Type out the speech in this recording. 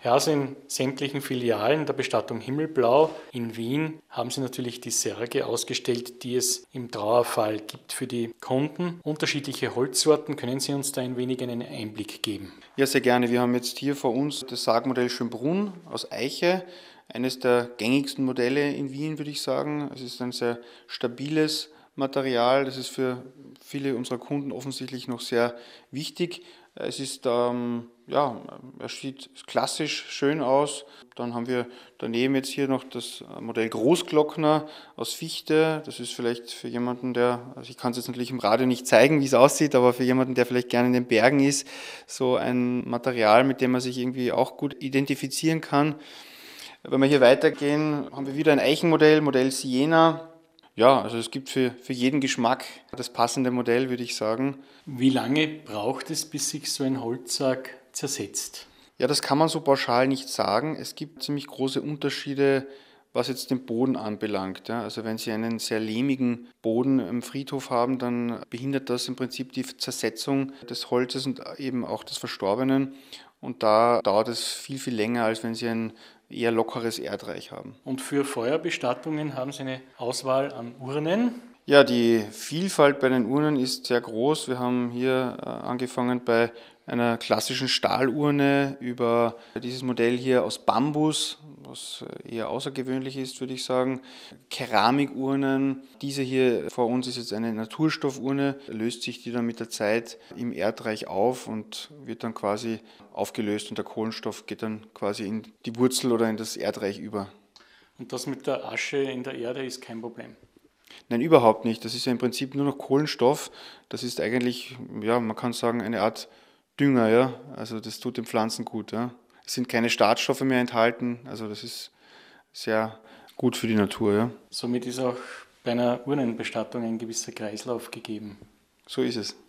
Ja, also in sämtlichen Filialen der Bestattung Himmelblau in Wien haben Sie natürlich die Särge ausgestellt, die es im Trauerfall gibt für die Kunden. Unterschiedliche Holzsorten, können Sie uns da ein wenig einen Einblick geben? Ja, sehr gerne. Wir haben jetzt hier vor uns das Sargmodell Schönbrunn aus Eiche. Eines der gängigsten Modelle in Wien, würde ich sagen. Es ist ein sehr stabiles Material. Das ist für viele unserer Kunden offensichtlich noch sehr wichtig. Es ist, ja, er sieht klassisch schön aus. Dann haben wir daneben jetzt hier noch das Modell Großglockner aus Fichte. Das ist vielleicht für jemanden, also ich kann es jetzt natürlich im Radio nicht zeigen, wie es aussieht, aber für jemanden, der vielleicht gerne in den Bergen ist, so ein Material, mit dem man sich irgendwie auch gut identifizieren kann. Wenn wir hier weitergehen, haben wir wieder ein Eichenmodell, Modell Siena. Ja, also es gibt für jeden Geschmack das passende Modell, würde ich sagen. Wie lange braucht es, bis sich so ein Holzsarg zersetzt? Ja, das kann man so pauschal nicht sagen. Es gibt ziemlich große Unterschiede, was jetzt den Boden anbelangt. Ja, also wenn Sie einen sehr lehmigen Boden im Friedhof haben, dann behindert das im Prinzip die Zersetzung des Holzes und eben auch des Verstorbenen. Und da dauert es viel, viel länger, als wenn Sie ein eher lockeres Erdreich haben. Und für Feuerbestattungen haben Sie eine Auswahl an Urnen. Ja, die Vielfalt bei den Urnen ist sehr groß. Wir haben hier angefangen bei einer klassischen Stahlurne über dieses Modell hier aus Bambus, was eher außergewöhnlich ist, würde ich sagen. Keramikurnen. Diese hier vor uns ist jetzt eine Naturstoffurne. Löst sich die dann mit der Zeit im Erdreich auf und wird dann quasi aufgelöst und der Kohlenstoff geht dann quasi in die Wurzel oder in das Erdreich über. Und das mit der Asche in der Erde ist kein Problem. Nein, überhaupt nicht. Das ist ja im Prinzip nur noch Kohlenstoff. Das ist eigentlich, ja, man kann sagen, eine Art Dünger, ja. Also das tut den Pflanzen gut, ja. Es sind keine Startstoffe mehr enthalten, also das ist sehr gut für die Natur, ja. Somit ist auch bei einer Urnenbestattung ein gewisser Kreislauf gegeben. So ist es.